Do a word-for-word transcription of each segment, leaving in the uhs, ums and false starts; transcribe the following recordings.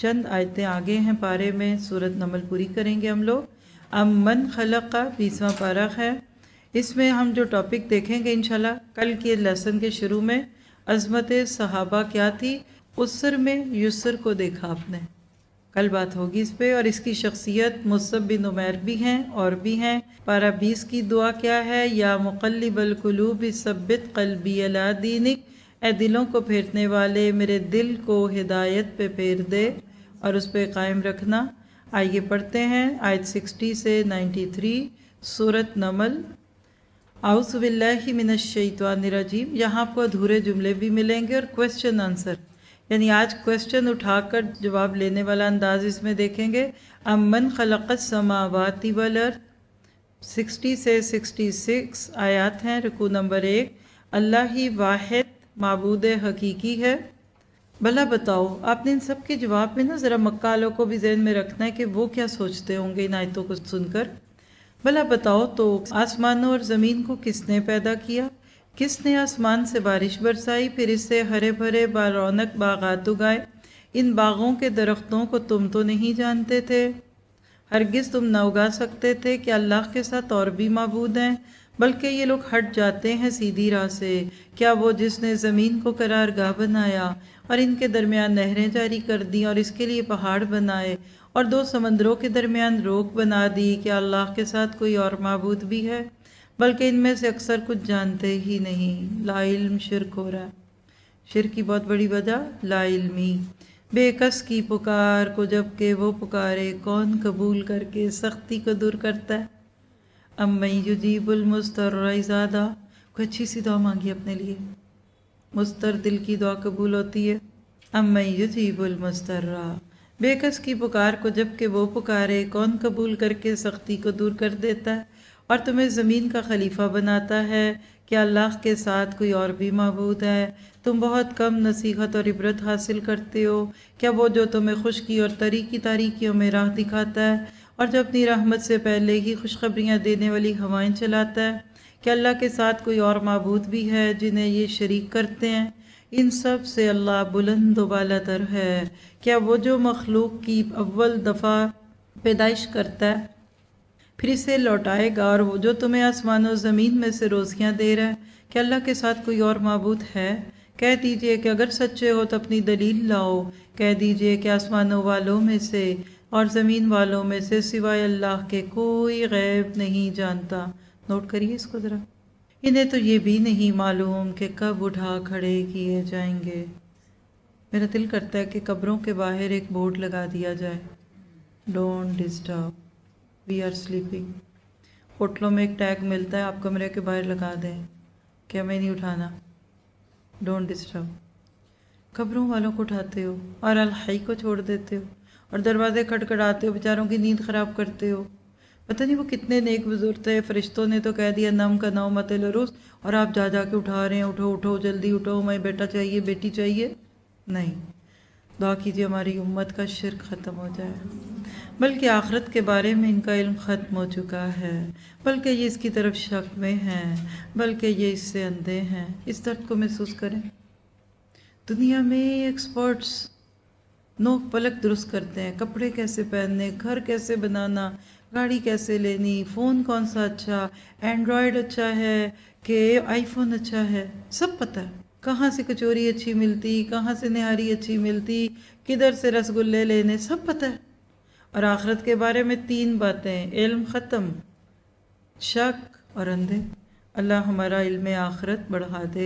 چند آیتیں آگے ہیں پارے میں، سورۃ نمل پوری کریں گے ہم لوگ۔ امن خلق کا بیسواں پارہ ہے، اس میں ہم جو ٹاپک دیکھیں گے انشاءاللہ کل کے لیسن کے شروع میں، عظمت صحابہ کیا تھی، اسر میں یسر کو دیکھا آپ نے، کل بات ہوگی اس پہ، اور اس کی شخصیت مصعب بن عمیر بھی ہیں اور بھی ہیں۔ پارہ بیس کی دعا کیا ہے، یا مقلب القلوب ثبت قلبی علی دینک، اے دلوں کو پھیرنے والے میرے دل کو ہدایت پہ پھیر دے اور اس پہ قائم رکھنا۔ آئیے پڑھتے ہیں آیت سکسٹی سے نائنٹی تھری سورۃ نمل۔ اعوذ باللہ من الشیطان الرجیم، یہاں آپ کو ادھورے جملے بھی ملیں گے اور کوسچن آنسر، یعنی آج کوسچن اٹھا کر جواب لینے والا انداز اس میں دیکھیں گے۔ امن خلق السماوات والارض، سکسٹی سے سکسٹی سکس آیات ہیں، رکوع نمبر ایک۔ اللہ ہی واحد معبود حقیقی ہے۔ بھلا بتاؤ، آپ نے ان سب کے جواب میں نا ذرا مکہ والوں کو بھی ذہن میں رکھنا ہے کہ وہ کیا سوچتے ہوں گے ان آیتوں کو سن کر۔ بھلا بتاؤ تو آسمانوں اور زمین کو کس نے پیدا کیا؟ کس نے آسمان سے بارش برسائی، پھر اس سے ہرے بھرے بارونق باغات اگائے؟ ان باغوں کے درختوں کو تم تو نہیں جانتے تھے؟ ہرگز تم نہ اگا سکتے تھے کہ اللہ کے ساتھ اور بھی معبود ہیں، بلکہ یہ لوگ ہٹ جاتے ہیں سیدھی راہ سے۔ کیا وہ جس نے زمین کو قرار گاہ بنایا اور ان کے درمیان نہریں جاری کر دی اور اس کے لیے پہاڑ بنائے اور دو سمندروں کے درمیان روک بنا دی، کیا اللہ کے ساتھ کوئی اور معبود بھی ہے؟ بلکہ ان میں سے اکثر کچھ جانتے ہی نہیں۔ لا علم شرک ہو رہا ہے، شرک کی بہت بڑی وجہ لا علمی۔ بے کس کی پکار کو جب کہ وہ پکارے، کون قبول کر کے سختی کو دور کرتا ہے؟ امن یجیب المضطر اذا دعا، کوئی اچھی سی دعا مانگی اپنے لیے، مضطر دل کی دعا قبول ہوتی ہے۔ امن یجیب المضطر، بے کس کی پکار کو جب کہ وہ پکارے، کون قبول کر کے سختی کو دور کر دیتا ہے اور تمہیں زمین کا خلیفہ بناتا ہے؟ کیا اللہ کے ساتھ کوئی اور بھی معبود ہے؟ تم بہت کم نصیحت اور عبرت حاصل کرتے ہو۔ کیا وہ جو تمہیں خشکی اور تری کی تاریکیوں میں راہ دکھاتا ہے اور جو اپنی رحمت سے پہلے ہی خوشخبریاں دینے والی ہوائیں چلاتا ہے؟ کیا اللہ کے ساتھ کوئی اور معبود بھی ہے جنہیں یہ شریک کرتے ہیں؟ ان سب سے اللہ بلند و بالا تر ہے۔ کیا وہ جو مخلوق کی اول دفعہ پیدائش کرتا ہے پھر اسے لوٹائے گا، اور وہ جو تمہیں آسمان و زمین میں سے روزیاں دے رہا ہے، کیا اللہ کے ساتھ کوئی اور معبود ہے؟ کہہ دیجئے کہ اگر سچے ہو تو اپنی دلیل لاؤ۔ کہہ دیجئے کہ آسمانوں والوں میں سے اور زمین والوں میں سے سوائے اللہ کے کوئی غیب نہیں جانتا۔ نوٹ کریے اس کو ذرا، انہیں تو یہ بھی نہیں معلوم کہ کب اٹھا کھڑے کیے جائیں گے۔ میرا دل کرتا ہے کہ قبروں کے باہر ایک بورڈ لگا دیا جائے، don't disturb we are sleeping. ہوٹلوں میں ایک ٹیگ ملتا ہے، آپ کمرے کے باہر لگا دیں کہ ہمیں نہیں اٹھانا، ڈونٹ ڈسٹرب۔ قبروں والوں کو اٹھاتے ہو اور الحی کو چھوڑ دیتے ہو اور دروازے کھٹکھٹاتے ہو، بیچاروں کی نیند خراب کرتے ہو۔ پتہ نہیں وہ کتنے نیک بزرگ تھے، فرشتوں نے تو کہہ دیا نم کا نو مت الروس، اور آپ جا جا کے اٹھا رہے ہیں، اٹھو اٹھو جلدی اٹھو، ہمیں بیٹا چاہیے بیٹی چاہیے۔ نہیں، دعا کیجیے ہماری امت کا شرک ختم ہو جائے، بلکہ آخرت کے بارے میں ان کا علم ختم ہو چکا ہے، بلکہ یہ اس کی طرف شک میں ہیں، بلکہ یہ اس سے اندھے ہیں۔ اس درد کو محسوس کریں۔ دنیا میں ایکسپرٹس نوک پلک درست کرتے ہیں، کپڑے کیسے پہننے، گھر کیسے بنانا، گاڑی کیسے لینی، فون کون سا اچھا، اینڈرائیڈ اچھا ہے کہ آئی فون اچھا ہے، سب پتہ ہے۔ کہاں سے کچوری اچھی ملتی، کہاں سے نہاری اچھی ملتی، کدھر سے رس گلے لینے، سب پتہ ہے۔ اور آخرت کے بارے میں تین باتیں، علم ختم، شک اور اندھے۔ اللہ ہمارا علم آخرت بڑھا دے۔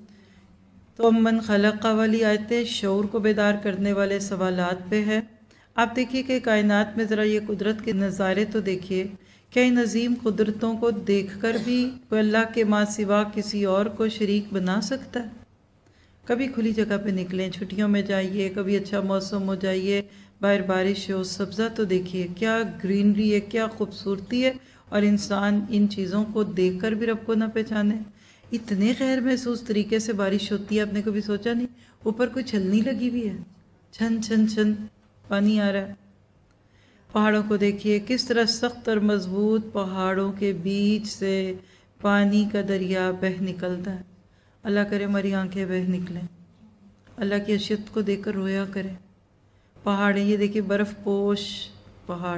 تو امن خلق والی آیتیں شعور کو بیدار کرنے والے سوالات پہ ہے۔ آپ دیکھیے کہ کائنات میں ذرا یہ قدرت کے نظارے تو دیکھیے، کیا ان عظیم قدرتوں کو دیکھ کر بھی کوئی اللہ کے ماں سوا کسی اور کو شریک بنا سکتا ہے؟ کبھی کھلی جگہ پہ نکلیں، چھٹیوں میں جائیے، کبھی اچھا موسم ہو جائیے، باہر بارش ہو، سبزہ تو دیکھیے، کیا گرینری ہے، کیا خوبصورتی ہے، اور انسان ان چیزوں کو دیکھ کر بھی رب کو نہ پہچانے۔ اتنے غیر محسوس طریقے سے بارش ہوتی ہے، آپ نے کبھی سوچا نہیں؟ اوپر کوئی چھلنی لگی ہوئی ہے، چھن چھن چھن پانی آ رہا ہے۔ پہاڑوں کو دیکھیے، کس طرح سخت اور مضبوط پہاڑوں کے بیچ سے پانی کا دریا بہہ نکلتا ہے۔ اللہ کرے ہماری آنکھیں بہہ نکلیں، اللہ کی عشیت کو دیکھ کر رویا کریں۔ پہاڑ ہیں، یہ دیکھیے برف پوش پہاڑ.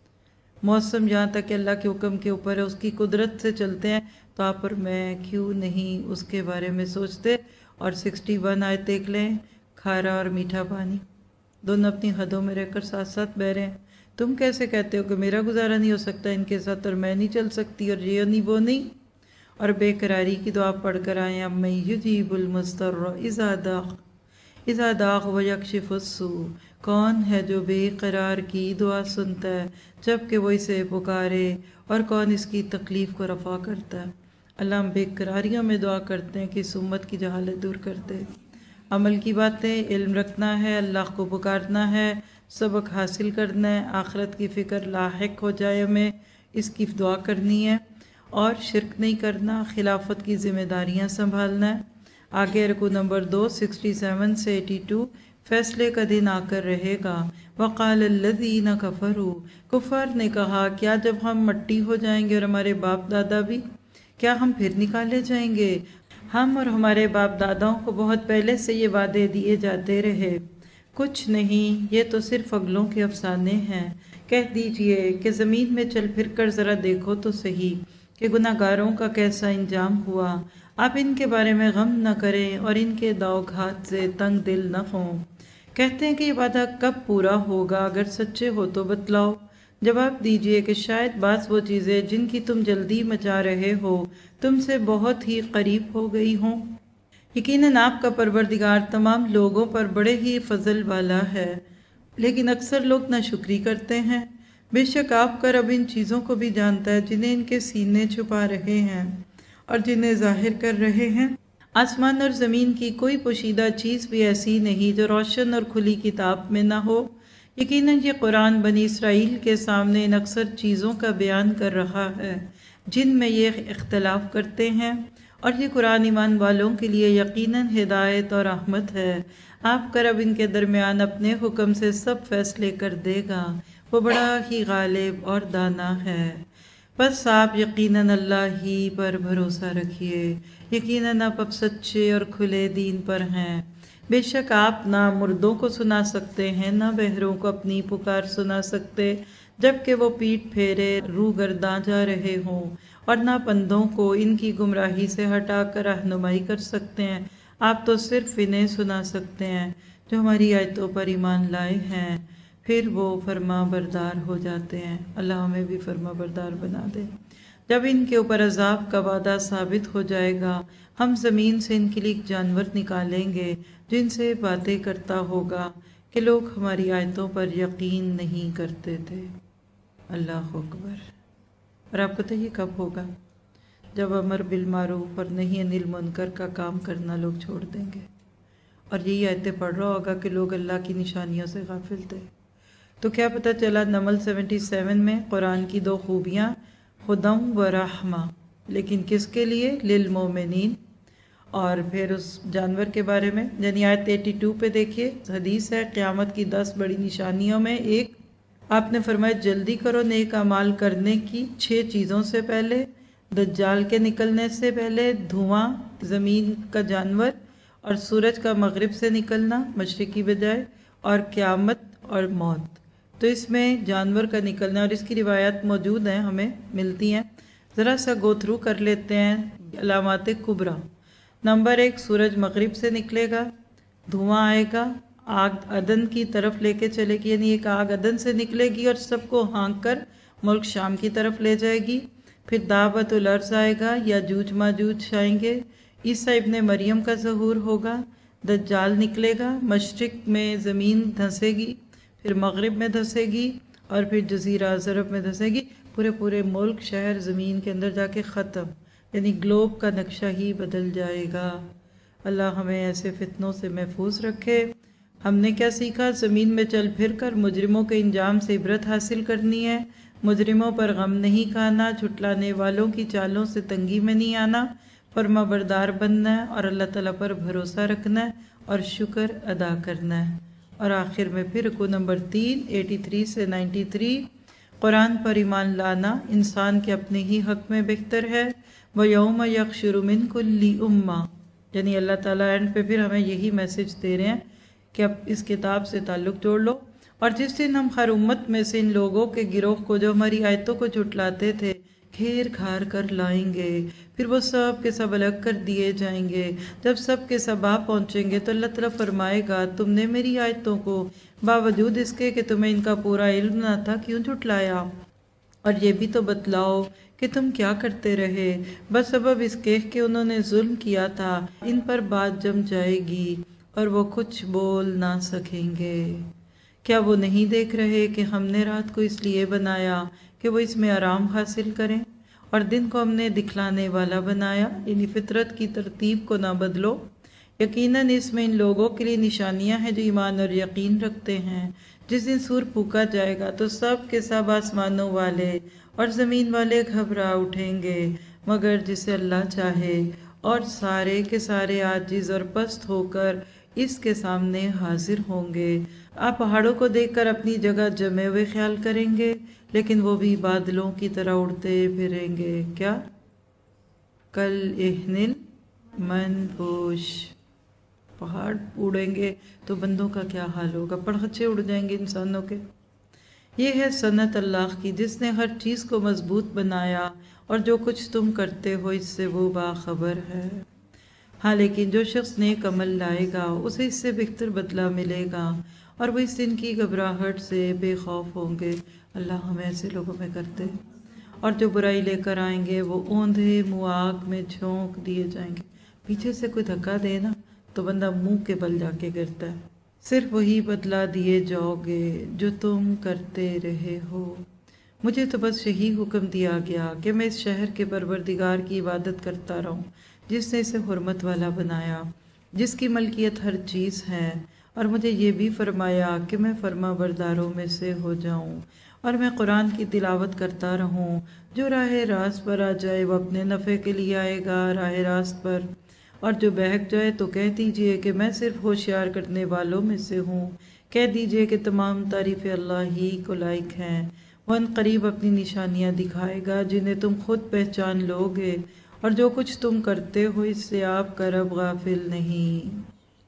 موسم جہاں تک کہ اللہ کے حکم کے اوپر ہے، اس کی قدرت سے چلتے ہیں، تو آپ اور میں کیوں نہیں اس کے بارے میں سوچتے. اور سکسٹی ون آیت دیکھ لیں، کھارا اور میٹھا پانی دونوں اپنی حدوں میں رہ کر ساتھ ساتھ بہ رہے ہیں. تم کیسے کہتے ہو کہ میرا گزارا نہیں ہو سکتا ان کے ساتھ، اور میں نہیں چل سکتی، اور یہ نہیں وہ نہیں. اور بے قراری کی دعا پڑھ کر آئے. اب میں یجیب المضطر اذا داغ اذا داغ ویکشف السوء، کون ہے جو بے قرار کی دعا سنتا ہے جب کہ وہ اسے پکارے، اور کون اس کی تکلیف کو رفع کرتا ہے. اللہ ہم بے قراریوں میں دعا کرتے ہیں کہ اس امت کی جہالت دور کر دے. عمل کی باتیں، علم رکھنا ہے، اللہ کو پکارنا ہے، سبق حاصل کرنا ہے، آخرت کی فکر لاحق ہو جائے ہمیں، اس کی دعا کرنی ہے، اور شرک نہیں کرنا، خلافت کی ذمہ داریاں سنبھالنا ہے. آگے رکوع نمبر دو سکسٹی سیون سے ایٹی ٹو، فیصلے کا دن آ کر رہے گا. وقال الذین کفروا، کفار نے کہا کیا جب ہم مٹی ہو جائیں گے اور ہمارے باپ دادا بھی، کیا ہم پھر نکالے جائیں گے؟ ہم اور ہمارے باپ داداؤں کو بہت پہلے سے یہ وعدے دیے جاتے رہے. کچھ نہیں، یہ تو صرف اگلوں کے افسانے ہیں. کہہ دیجئے کہ زمین میں چل پھر کر ذرا دیکھو تو صحیح کہ گناہ گاروں کا کیسا انجام ہوا. آپ ان کے بارے میں غم نہ کریں اور ان کے داؤ گھات سے تنگ دل نہ ہوں. کہتے ہیں کہ یہ وعدہ کب پورا ہوگا؟ اگر سچے ہو تو بتلاؤ. جواب دیجئے کہ شاید بعض وہ چیزیں جن کی تم جلدی مچا رہے ہو تم سے بہت ہی قریب ہو گئی ہوں. یقیناً آپ کا پروردگار تمام لوگوں پر بڑے ہی فضل والا ہے، لیکن اکثر لوگ ناشکری کرتے ہیں. بے شک آپ کا رب ان چیزوں کو بھی جانتا ہے جنہیں ان کے سینے چھپا رہے ہیں اور جنہیں ظاہر کر رہے ہیں. آسمان اور زمین کی کوئی پوشیدہ چیز بھی ایسی نہیں جو روشن اور کھلی کتاب میں نہ ہو. یقیناً یہ قرآن بنی اسرائیل کے سامنے ان اکثر چیزوں کا بیان کر رہا ہے جن میں یہ اختلاف کرتے ہیں، اور یہ قرآن ایمان والوں کے لیے یقیناً ہدایت اور رحمت ہے. آپ کا رب ان کے درمیان اپنے حکم سے سب فیصلے کر دے گا، وہ بڑا ہی غالب اور دانا ہے. بس آپ یقیناً اللہ ہی پر بھروسہ رکھیے، یقیناً آپ اب سچے اور کھلے دین پر ہیں. بے شک آپ نہ مردوں کو سنا سکتے ہیں، نہ بہروں کو اپنی پکار سنا سکتے جبکہ وہ پیٹ پھیرے رو گرداں جا رہے ہوں، اور نہ بندوں کو ان کی گمراہی سے ہٹا کر رہنمائی کر سکتے ہیں. آپ تو صرف انہیں سنا سکتے ہیں جو ہماری آیتوں پر ایمان لائے ہیں، پھر وہ فرما بردار ہو جاتے ہیں. اللہ ہمیں بھی فرما بردار بنا دے. جب ان کے اوپر عذاب کا وعدہ ثابت ہو جائے گا، ہم زمین سے ان کے لیے ایک جانور نکالیں گے جن سے باتیں کرتا ہوگا کہ لوگ ہماری آیتوں پر یقین نہیں کرتے تھے. اللہ اکبر. اور آپ پتہ یہ کب ہوگا؟ جب امر بالمعروف اور نہی عن المنکر کا کام کرنا لوگ چھوڑ دیں گے، اور یہی آیتیں پڑھ رہا ہوگا کہ لوگ اللہ کی نشانیوں سے غافل تھے. تو کیا پتہ چلا؟ نمل سیونٹی سیون میں قرآن کی دو خوبیاں، ہدم و رحمہ، لیکن کس کے لیے؟ للمومنین. اور پھر اس جانور کے بارے میں، یعنی آیت ایٹی ٹو پہ دیکھیے، حدیث ہے قیامت کی دس بڑی نشانیوں میں ایک، آپ نے فرمایا جلدی کرو نیک اعمال کرنے کی چھ چیزوں سے پہلے، دجال کے نکلنے سے پہلے، دھواں، زمین کا جانور، اور سورج کا مغرب سے نکلنا مشرقی بجائے، اور قیامت اور موت. تو اس میں جانور کا نکلنا، اور اس کی روایات موجود ہیں، ہمیں ملتی ہیں. ذرا سا گو تھرو کر لیتے ہیں. علامات کبریٰ. نمبر ایک، سورج مغرب سے نکلے گا، دھواں آئے گا، آگ عدن کی طرف لے کے چلے گی، یعنی ایک آگ عدن سے نکلے گی اور سب کو ہانک کر ملک شام کی طرف لے جائے گی. پھر دعوت الارض آئے گا، یاجوج ماجوج آئیں گے، عیسیٰ ابن مریم کا ظہور ہوگا، دجال نکلے گا، مشرق میں زمین دھنسے گی، پھر مغرب میں دھنسے گی، اور پھر جزیرہ ضرب میں دھنسے گی. پورے پورے ملک شہر زمین کے اندر جا کے ختم، یعنی گلوب کا نقشہ ہی بدل جائے گا. اللہ ہمیں ایسے فتنوں سے محفوظ رکھے. ہم نے کیا سیکھا؟ زمین میں چل پھر کر مجرموں کے انجام سے عبرت حاصل کرنی ہے، مجرموں پر غم نہیں کھانا، جھٹلانے والوں کی چالوں سے تنگی میں نہیں آنا، فرما بردار بننا ہے، اور اللہ تعالیٰ پر بھروسہ رکھنا ہے اور شکر ادا کرنا ہے. اور آخر میں پھر رکوع نمبر تین ایٹی تھری سے نائنٹی تھری، قرآن پر ایمان لانا انسان کے اپنے ہی حق میں بہتر ہے. وَيَوْمَ يَحْشُرُ مِنْ كُلِّ أُمَّةٍ، یعنی اللہ تعالیٰ اینڈ پہ پھر ہمیں یہی میسج دے رہے ہیں کہ اب اس کتاب سے تعلق جوڑ لو. اور جس دن ہم ہر امت میں سے ان لوگوں کے گروہ کو جو ہماری آیتوں کو جھٹلاتے تھے گھیر گھار کر لائیں گے، پھر وہ سب کے سب الگ کر دیے جائیں گے۔ جب سب کے سب آ پہنچیں گے تو اللہ تعالیٰ فرمائے گا تم نے میری آیتوں کو باوجود اس کے کہ تمہیں ان کا پورا علم نہ تھا کیوں جھٹلایا؟ اور یہ بھی تو بتلاؤ کہ تم کیا کرتے رہے؟ بس سبب اس کے کہ انہوں نے ظلم کیا تھا ان پر بات جم جائے گی اور وہ کچھ بول نہ سکیں گے۔ کیا وہ نہیں دیکھ رہے کہ ہم نے رات کو اس لیے بنایا کہ وہ اس میں آرام حاصل کریں، اور دن کو ہم نے دکھلانے والا بنایا، یعنی فطرت کی ترتیب کو نہ بدلو۔ یقیناً اس میں ان لوگوں کے لیے نشانیاں ہیں جو ایمان اور یقین رکھتے ہیں۔ جس دن سور پھونکا جائے گا تو سب کے سب آسمانوں والے اور زمین والے گھبرا اٹھیں گے مگر جسے اللہ چاہے، اور سارے کے سارے عاجز اور پست ہو کر اس کے سامنے حاضر ہوں گے۔ آپ پہاڑوں کو دیکھ کر اپنی جگہ جمے ہوئے خیال کریں گے لیکن وہ بھی بادلوں کی طرح اڑتے پھریں گے۔ کیا کل اہنل منفوش، پہاڑ اڑیں گے تو بندوں کا کیا حال ہوگا، پڑخچے اڑ جائیں گے انسانوں کے۔ یہ ہے سنت اللہ کی جس نے ہر چیز کو مضبوط بنایا اور جو کچھ تم کرتے ہو اس سے وہ باخبر ہے۔ ہاں لیکن جو شخص نیک عمل لائے گا اسے اس سے بہتر بدلہ ملے گا اور وہ اس دن کی گھبراہٹ سے بے خوف ہوں گے۔ اللہ ہمیں ایسے لوگوں میں کرتے۔ اور جو برائی لے کر آئیں گے وہ اوندھے منہ آگ میں جھونک دیے جائیں گے۔ پیچھے سے کوئی دھکا دے نا تو بندہ منہ کے بل جا کے گرتا ہے۔ صرف وہی بدلہ دیے جاؤ گے جو تم کرتے رہے ہو۔ مجھے تو بس یہی حکم دیا گیا کہ میں اس شہر کے پروردگار کی عبادت کرتا رہوں جس نے اسے حرمت والا بنایا، جس کی ملکیت ہر چیز ہے، اور مجھے یہ بھی فرمایا کہ میں فرما برداروں میں سے ہو جاؤں اور میں قرآن کی تلاوت کرتا رہوں۔ جو راہ راست پر آ جائے وہ اپنے نفع کے لیے آئے گا راہ راست پر، اور جو بہک جائے تو کہہ دیجئے کہ میں صرف ہوشیار کرنے والوں میں سے ہوں۔ کہہ دیجئے کہ تمام تعریفیں اللہ ہی کو لائق ہیں۔ وہ ان قریب اپنی نشانیاں دکھائے گا جنہیں تم خود پہچان لوگے، اور جو کچھ تم کرتے ہو اس سے آپ کا رب غافل نہیں۔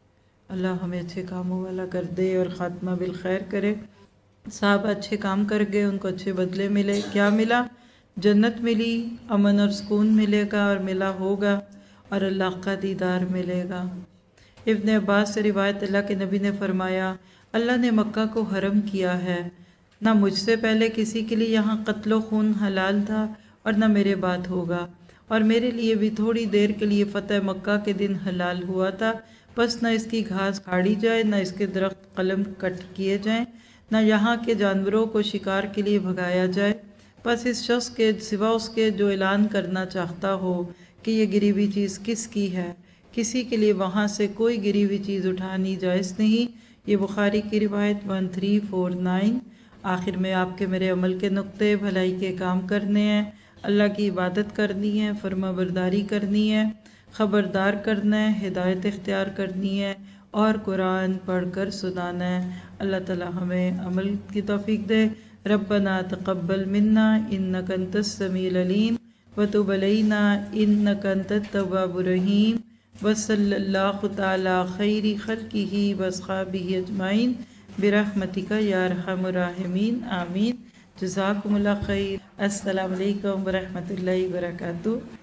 اللہ ہمیں اچھے کاموں والا کر دے اور خاتمہ بالخیر کرے۔ صاحب اچھے کام کر گئے ان کو اچھے بدلے ملے۔ کیا ملا؟ جنت ملی، امن اور سکون ملے گا اور ملا ہوگا، اور اللہ کا دیدار ملے گا۔ ابن عباس سے روایت، اللہ کے نبی نے فرمایا اللہ نے مکہ کو حرم کیا ہے، نہ مجھ سے پہلے کسی کے لیے یہاں قتل و خون حلال تھا اور نہ میرے بعد ہوگا، اور میرے لیے بھی تھوڑی دیر کے لیے فتح مکہ کے دن حلال ہوا تھا، بس نہ اس کی گھاس کھاڑی جائے، نہ اس کے درخت قلم کٹ کیے جائیں، نہ یہاں کے جانوروں کو شکار کے لیے بھگایا جائے، بس اس شخص کے سوا اس کے جو اعلان کرنا چاہتا ہو کہ یہ گری ہوئی چیز کس کی ہے، کسی کے لیے وہاں سے کوئی گری ہوئی چیز اٹھانی جائز نہیں۔ یہ بخاری کی روایت ون تھری فور نائن۔ آخر میں آپ کے میرے عمل کے نقطے، بھلائی کے کام کرنے ہیں، اللہ کی عبادت کرنی ہے، فرما برداری کرنی ہے، خبردار کرنا ہے، ہدایت اختیار کرنی ہے، اور قرآن پڑھ کر سنانا ہے۔ اللہ تعالی ہمیں عمل کی توفیق دے۔ ربنا تقبل منا انک انت السمیع العلیم وتب علینا انک انت التواب الرحیم، وصلی اللہ تعالی خیر خلقہ واصحابہ اجمعین برحمتک یا ارحم الراحمین، آمین۔ جزاکم اللہ خیر۔ السلام علیکم ورحمۃ اللہ وبرکاتہ۔